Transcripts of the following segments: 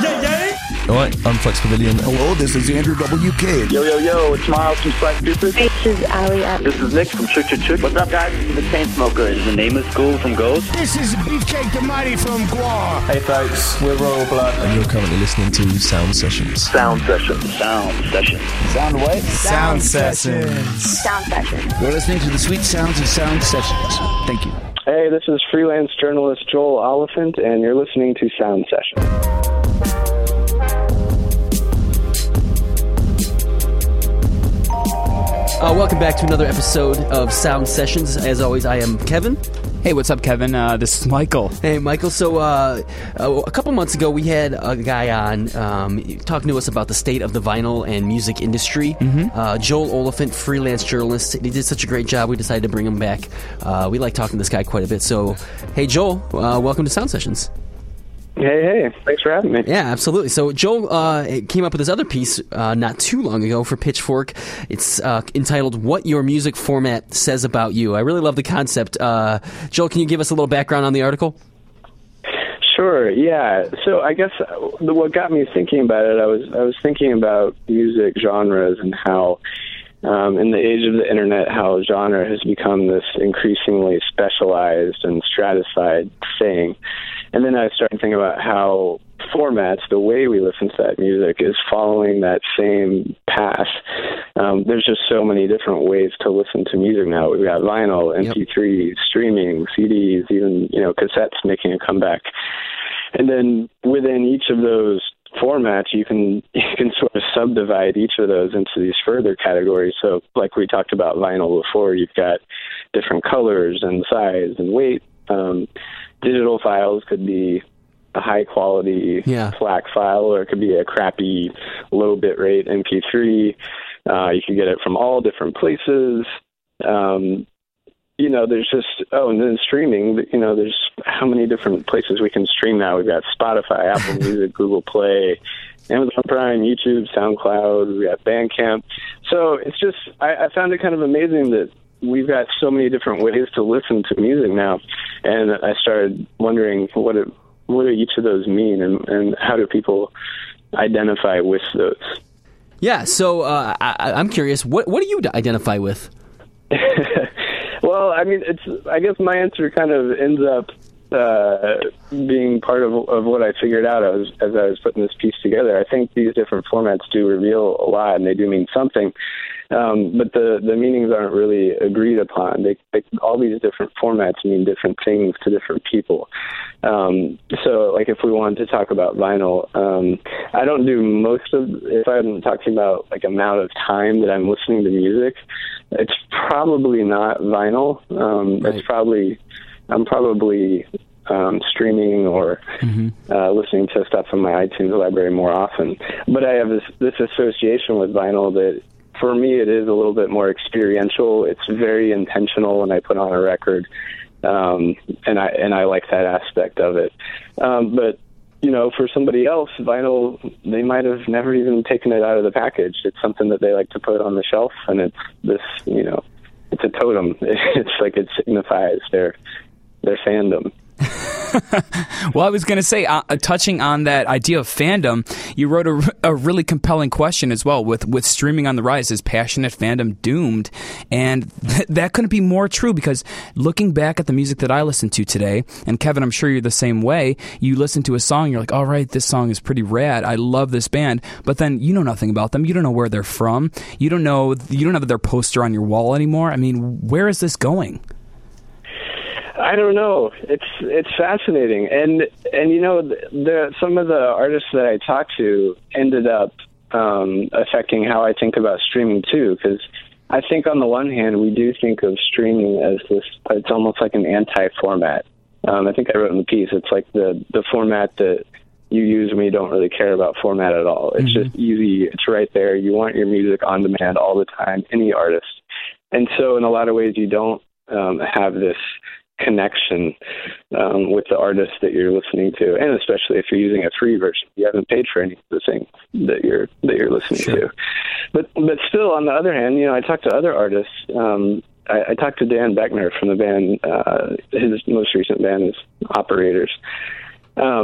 All right, I'm Flex Pavilion. Hello, this is Andrew WK. Yo, it's Miles from Slack Stupid. This is Ali. This is Nick from Chick Chick Chick. What's up, guys? This is the Chainsmokers. The name is School from Ghost. This is Beefcake the Mighty from Guar. Hey folks, we're Royal Blood. And you're currently listening to Sound Sessions. Sound Sessions. Sound Sessions. Sound what? Sound Sessions. Sound Sessions. You're listening to the sweet sounds of Sound Sessions. Thank you. Hey, this is freelance journalist Joel Oliphant, and you're listening to Sound Sessions. Welcome back to another episode of Sound Sessions. As always, I am Kevin. Hey, what's up, Kevin? This is Michael. Hey, Michael. So a couple months ago, we had a guy on talking to us about the state of the vinyl and music industry. Joel Oliphant, freelance journalist. He did such a great job, we decided to bring him back. We like talking to this guy quite a bit. So, hey, Joel, welcome to Sound Sessions. Hey, thanks for having me. Yeah, absolutely. So Joel came up with this other piece not too long ago for Pitchfork. It's entitled "What Your Music Format Says About You." I really love the concept. Joel, can you give us a little background on the article? Sure, yeah. So I guess what got me thinking about it, I was thinking about music genres and how in the age of the internet, how genre has become this increasingly specialized and stratified thing. And then I started thinking about how formats, the way we listen to that music, is following that same path. There's just so many different ways to listen to music now. We've got vinyl, MP3, streaming, CDs, even cassettes making a comeback. And then within each of those formats, you can sort of subdivide each of those into these further categories. So like we talked about vinyl before, you've got different colors and size and weight. Digital files could be a high quality FLAC file, or it could be a crappy low bit rate MP3. You can get it from all different places. There's just, and then streaming, there's how many different places we can stream now. We've got Spotify, Apple Music, Google Play, Amazon Prime, YouTube, SoundCloud, we got Bandcamp. So it's just, I found it kind of amazing that we've got so many different ways to listen to music now. And I started wondering what do each of those mean, and how do people identify with those? Yeah, so I'm curious, what do you identify with? Well, I mean, I guess my answer kind of ends up being part of what I figured out as I was putting this piece together. I think these different formats do reveal a lot, and they do mean something. But the meanings aren't really agreed upon. All these different formats mean different things to different people. So, like, if we wanted to talk about vinyl, I don't do most of. If I'm talking about like amount of time that I'm listening to music, it's probably not vinyl. Right. I'm probably streaming or listening to stuff from my iTunes library more often. But I have this association with vinyl that, for me, it is a little bit more experiential. It's very intentional when I put on a record, and I like that aspect of it. But for somebody else, vinyl, they might have never even taken it out of the package. It's something that they like to put on the shelf, and it's this, it's a totem. It's like it signifies their fandom. Well, I was going to say, touching on that idea of fandom, you wrote a really compelling question as well. With streaming on the rise, is passionate fandom doomed? And that couldn't be more true, because looking back at the music that I listened to today, and Kevin, I'm sure you're the same way, you listen to a song, you're like, all right, this song is pretty rad, I love this band, but then you know nothing about them, you don't know where they're from, you don't have their poster on your wall anymore. I mean, where is this going? I don't know. It's fascinating, and some of the artists that I talked to ended up affecting how I think about streaming too. Because I think on the one hand, we do think of streaming as this. It's almost like an anti-format. I think I wrote in the piece. It's like the format that you use when you don't really care about format at all. It's just easy. It's right there. You want your music on demand all the time, any artist. And so in a lot of ways, you don't have this connection with the artist that you're listening to, and especially if you're using a free version, you haven't paid for any of the things that you're listening to. But still, on the other hand, I talked to other artists. I talked to Dan Beckner from the band. His most recent band is Operators.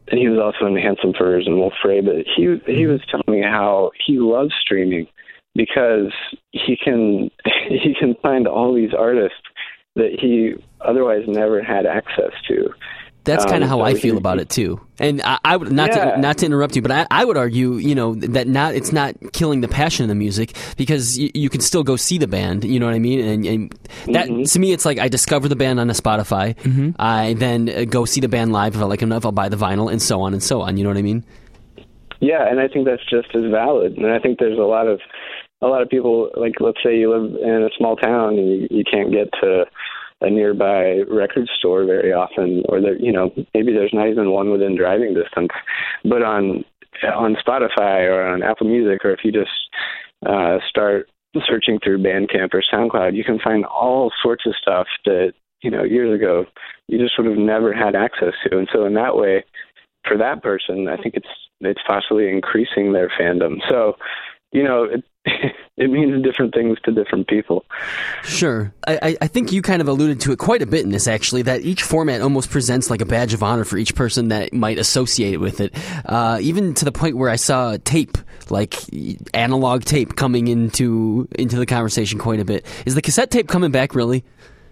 and he was also in Handsome Furs and Wolf Ray, but he was telling me how he loves streaming because he can find all these artists that he otherwise never had access to. That's kind of how I feel about it too. And I would not to interrupt you, but I would argue, that it's not killing the passion of the music because you can still go see the band. You know what I mean? And that to me, it's like I discover the band on a Spotify. I then go see the band live if I like them enough. I'll buy the vinyl and so on and so on. You know what I mean? Yeah, and I think that's just as valid. And I think there's a lot of people, like let's say you live in a small town and you can't get to a nearby record store very often, or there, maybe there's not even one within driving distance. But on Spotify or on Apple Music, or if you just start searching through Bandcamp or SoundCloud, you can find all sorts of stuff that years ago you just would have never had access to. And so in that way, for that person, I think it's possibly increasing their fandom. So it means different things to different people. Sure. I think you kind of alluded to it quite a bit in this, actually, that each format almost presents like a badge of honor for each person that might associate with it. Even to the point where I saw tape, like analog tape, coming into the conversation quite a bit. Is the cassette tape coming back, really?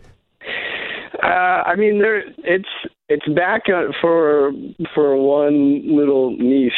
I mean, it's back for one little niche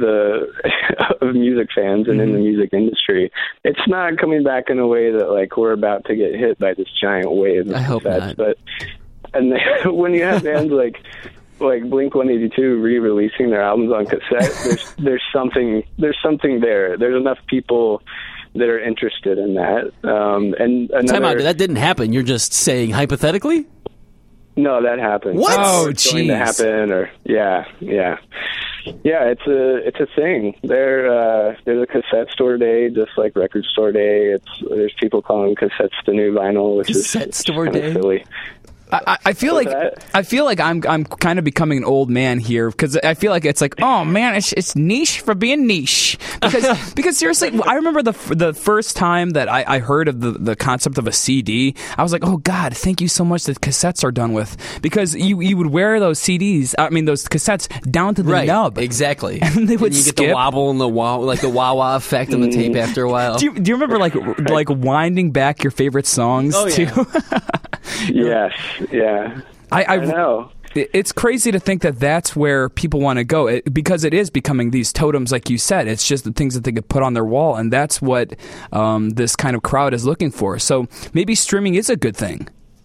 of music fans and in the music industry. It's not coming back in a way that like we're about to get hit by this giant wave of I hope cassettes. not. When you have bands like Blink-182 re-releasing their albums on cassette, there's something there. There's enough people that are interested in that. Time out. That didn't happen. You're just saying hypothetically? No, that happened. What? Oh, It's going to happen, or yeah. It's a thing. There's a cassette store day, just like record store day. There's people calling cassettes the new vinyl, which cassette is store kind day? of silly. I feel like I'm kind of becoming an old man here because I feel like it's like, oh man, it's niche for being niche because seriously, I remember the first time that I heard of the concept of a CD. I was like, oh God, thank you so much that cassettes are done with, because you would wear those cassettes down to the nub, exactly, and they would you skip. get the wobble and the wah-wah effect on the tape after a while. Do you remember like winding back your favorite songs too? Yes, yeah. I know. It's crazy to think that that's where people want to go, because it is becoming these totems, like you said. It's just the things that they could put on their wall, and that's what this kind of crowd is looking for. So maybe streaming is a good thing.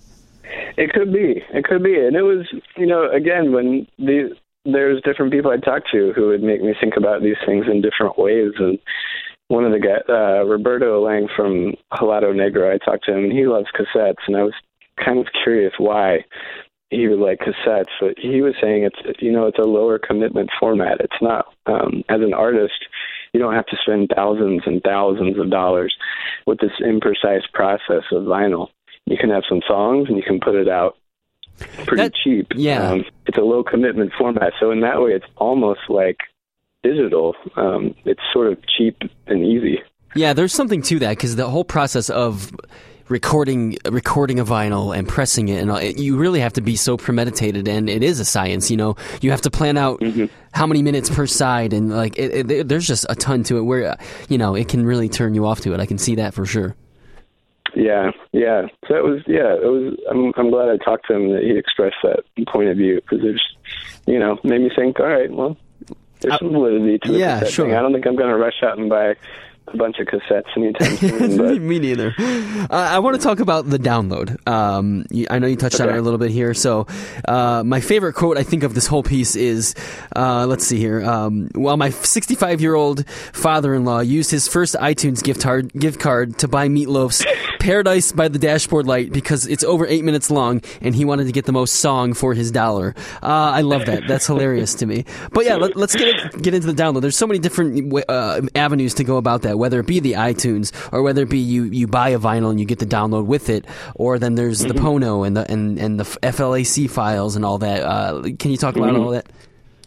It could be. And it was, again, when there's different people I talked to who would make me think about these things in different ways. And one of the guys, Roberto Lang from Helado Negro, I talked to him, and he loves cassettes, and I was kind of curious why he would like cassettes, but he was saying it's a lower commitment format. It's not, as an artist, you don't have to spend thousands and thousands of dollars with this imprecise process of vinyl. You can have some songs and you can put it out pretty cheap. Yeah. It's a low commitment format. So in that way, it's almost like digital. It's sort of cheap and easy. Yeah, there's something to that, because the whole process of recording a vinyl and pressing it, and you really have to be so premeditated, and it is a science. You have to plan out how many minutes per side, and like there's just a ton to it where it can really turn you off to it. I can see that for sure. Yeah. So it was. I'm glad I talked to him, that he expressed that point of view, because it made me think. All right, well, there's some validity to the cassette thing. I don't think I'm going to rush out and buy a bunch of cassettes anytime soon. But Me neither. I want to talk about the download. I know you touched on it a little bit here. So my favorite quote I think of this whole piece is, let's see here. While my 65-year-old father-in-law used his first iTunes gift card to buy Meatloaf's Paradise by the Dashboard Light because it's over 8 minutes long, and he wanted to get the most song for his $1. I love that. That's hilarious to me. But yeah, let's get into the download. There's so many different avenues to go about that, whether it be the iTunes or whether it be you buy a vinyl and you get the download with it, or then there's the Pono and the FLAC files and all that. Can you talk about all that?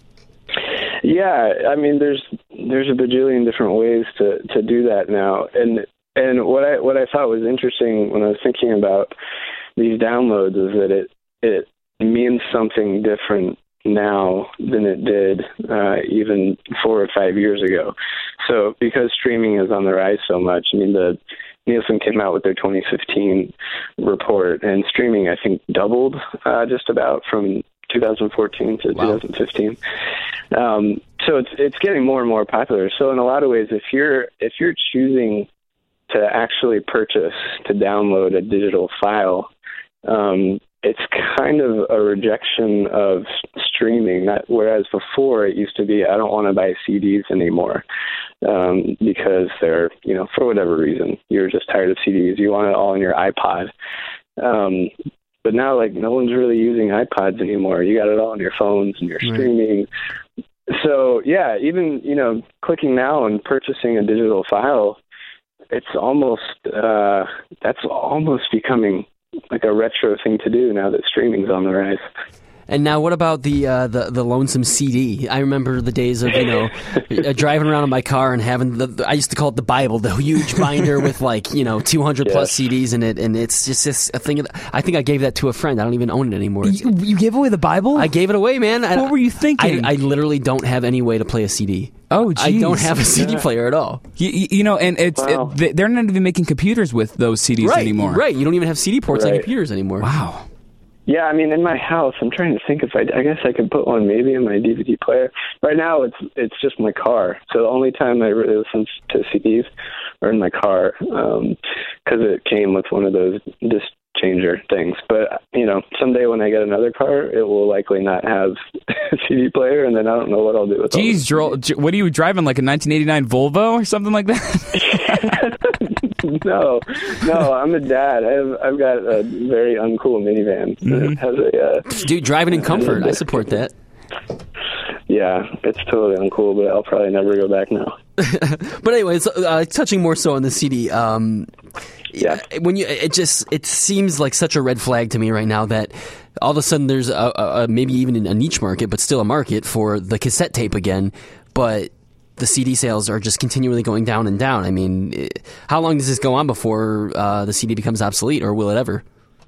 Yeah, I mean, there's a bajillion different ways to do that now, and what I thought was interesting when I was thinking about these downloads is that it means something different now than it did even 4 or 5 years ago. So because streaming is on the rise so much, I mean, Nielsen came out with their 2015 report, and streaming, I think, doubled just about from 2014 to 2015. So it's getting more and more popular. So in a lot of ways, if you're choosing to actually purchase, to download a digital file, it's kind of a rejection of streaming. Whereas before it used to be, I don't want to buy CDs anymore because they're, for whatever reason, you're just tired of CDs. You want it all on your iPod. But now, no one's really using iPods anymore. You got it all on your phones and you're streaming. So, yeah, even, clicking now and purchasing a digital file, it's almost, that's almost becoming like a retro thing to do now that streaming's on the rise. And now, what about the lonesome CD? I remember the days of driving around in my car and having I used to call it the Bible, the huge binder with 200 plus CDs in it, and it's just a thing. I think I gave that to a friend. I don't even own it anymore. You gave away the Bible? I gave it away, man. What were you thinking? I literally don't have any way to play a CD. Oh, geez. I don't have a CD player at all. And they're not even making computers with those CDs anymore. Right, you don't even have CD ports on computers anymore. Wow. Yeah, I mean, in my house, I'm trying to think if I guess I could put one maybe in my DVD player. Right now, it's just my car. So the only time I really listen to CDs are in my car because it came with one of those disc changer things. But, someday when I get another car, it will likely not have a CD player, and then I don't know what I'll do with it. Jeez, Joel, what are you driving, like a 1989 Volvo or something like that? No, I'm a dad. I've got a very uncool minivan. It has a dude driving in comfort. I support that. Yeah, it's totally uncool, but I'll probably never go back now. But anyways, touching more so on the CD. Yeah, it seems like such a red flag to me right now that all of a sudden there's a maybe even a niche market, but still a market for the cassette tape again, but the CD sales are just continually going down and down. I mean, how long does this go on before the CD becomes obsolete, or will it ever?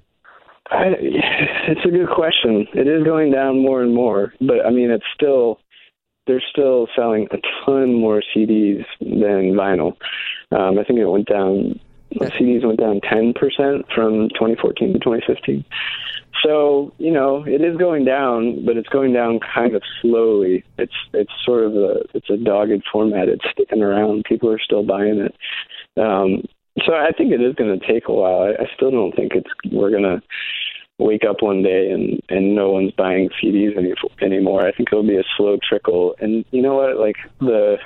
It's a good question. It is going down more and more, but I mean, they're still selling a ton more CDs than vinyl. I think CDs went down 10% from 2014 to 2015. So, it is going down, but it's going down kind of slowly. It's sort of a dogged format. It's sticking around. People are still buying it. So I think it is going to take a while. I still don't think we're going to wake up one day and no one's buying CDs anymore. I think it'll be a slow trickle. And you know what? The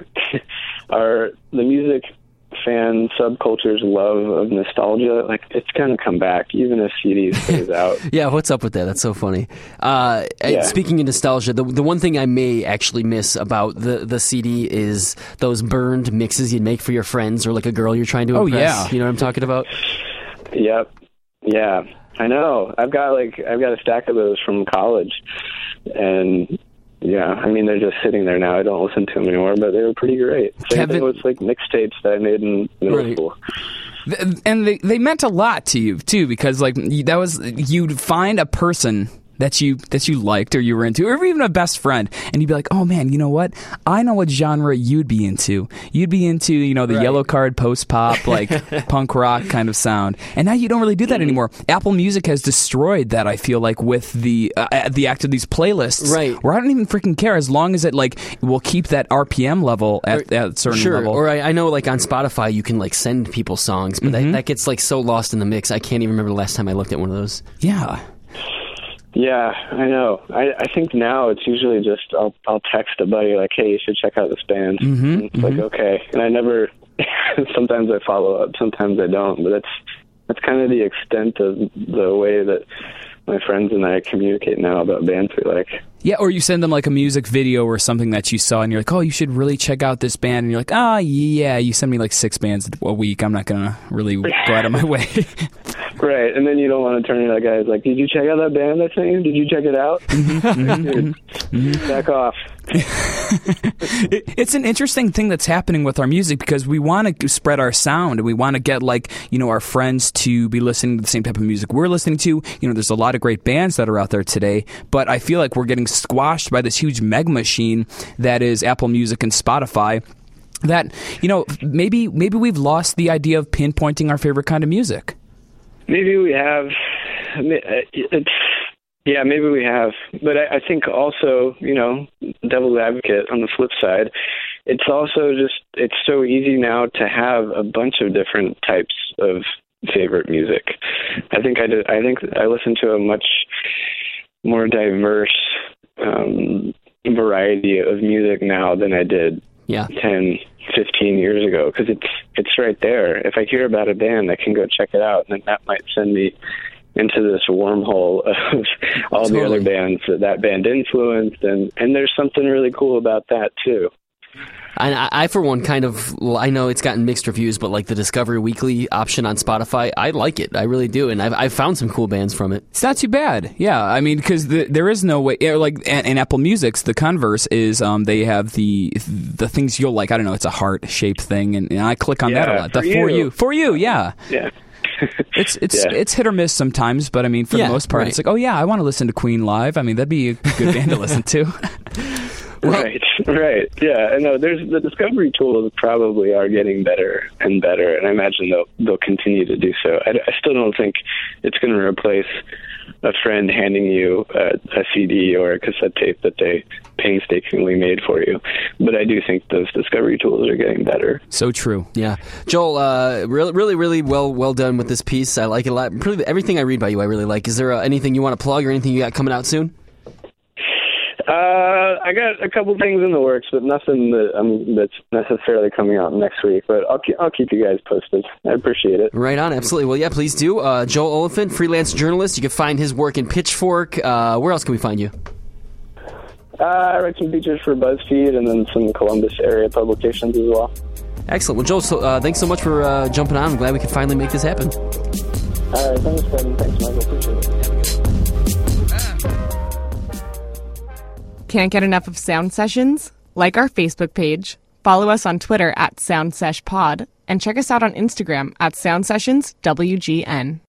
music fan subculture's love of nostalgia, it's gonna come back even if CDs stays out. Yeah, what's up with that? That's so funny. Speaking of nostalgia, the one thing I may actually miss about the CD is those burned mixes you'd make for your friends or like a girl you're trying to impress. Yeah. You know what I'm talking about? Yep. Yeah, I know. I've got a stack of those from college, and yeah, I mean, they're just sitting there now. I don't listen to them anymore, but they were pretty great. Same thing with mixtapes that I made in middle school. And they meant a lot to you too, because you'd find a person that you liked or you were into, or even a best friend, and you'd be like, oh man, you know what? I know what genre you'd be into. You'd be into, the Yellow Card post-pop, punk rock kind of sound. And now you don't really do that anymore. Apple Music has destroyed that, I feel like, with the act of these playlists. Right. Where I don't even freaking care as long as it, will keep that RPM level at a certain level. Or I know, on Spotify, you can, send people songs, but that gets, so lost in the mix. I can't even remember the last time I looked at one of those. Yeah. Yeah, I know. I think now it's usually just I'll text a buddy hey, you should check out this band. It's okay, and I never. Sometimes I follow up, sometimes I don't. But that's kind of the extent of the way that my friends and I communicate now about bands we like. Yeah, or you send them a music video or something that you saw, and you're like, oh, you should really check out this band, and you're like, oh yeah, you send me 6 bands a week. I'm not gonna really go out of my way. Right, and then you don't want to turn to that guy who's like, did you check out that band I sent you? Did you check it out? Back off. It's an interesting thing that's happening with our music because we want to spread our sound and we want to get our friends to be listening to the same type of music we're listening to. There's a lot of great bands that are out there today, but I feel like we're getting squashed by this huge mega machine that is Apple Music and Spotify. That, maybe we've lost the idea of pinpointing our favorite kind of music. Maybe we have. Maybe we have. But I think also, devil's advocate on the flip side, it's also it's so easy now to have a bunch of different types of favorite music. I think I listen to a much more diverse variety of music now than I did 10, 15 years ago, because it's right there. If I hear about a band, I can go check it out, and then that might send me into this wormhole of all the other bands that band influenced, and there's something really cool about that too. And I, for one, I know it's gotten mixed reviews, but like the Discovery Weekly option on Spotify, I like it. I really do. And I've found some cool bands from it. It's not too bad. Yeah. I mean, because there is no way, in Apple Music's, the converse is they have the things you'll like. I don't know, it's a heart-shaped thing, and I click on that a lot. For you, yeah. Yeah. It's hit or miss sometimes, but I mean, for the most part, it's like, oh yeah, I want to listen to Queen live. I mean, that'd be a good band to listen to. Right. Yeah, I know. The Discovery tools probably are getting better and better, and I imagine they'll continue to do so. I still don't think it's going to replace a friend handing you a CD or a cassette tape that they painstakingly made for you, but I do think those Discovery tools are getting better. So true. Yeah, Joel, really, really well done with this piece. I like it a lot. Pretty, everything I read by you, I really like. Is there anything you want to plug or anything you got coming out soon? I got a couple things in the works, but nothing that's necessarily coming out next week. But I'll keep you guys posted. I appreciate it. Right on, absolutely. Well, yeah, please do. Joel Oliphant, freelance journalist. You can find his work in Pitchfork. Where else can we find you? I write some features for BuzzFeed and then some Columbus area publications as well. Excellent. Well, Joel, thanks so much for jumping on. I'm glad we could finally make this happen. All right, thanks, Ben. Thanks, Michael. Appreciate it. Can't get enough of Sound Sessions? Like our Facebook page, follow us on Twitter @SoundSeshPod, and check us out on Instagram @SoundSessionsWGN.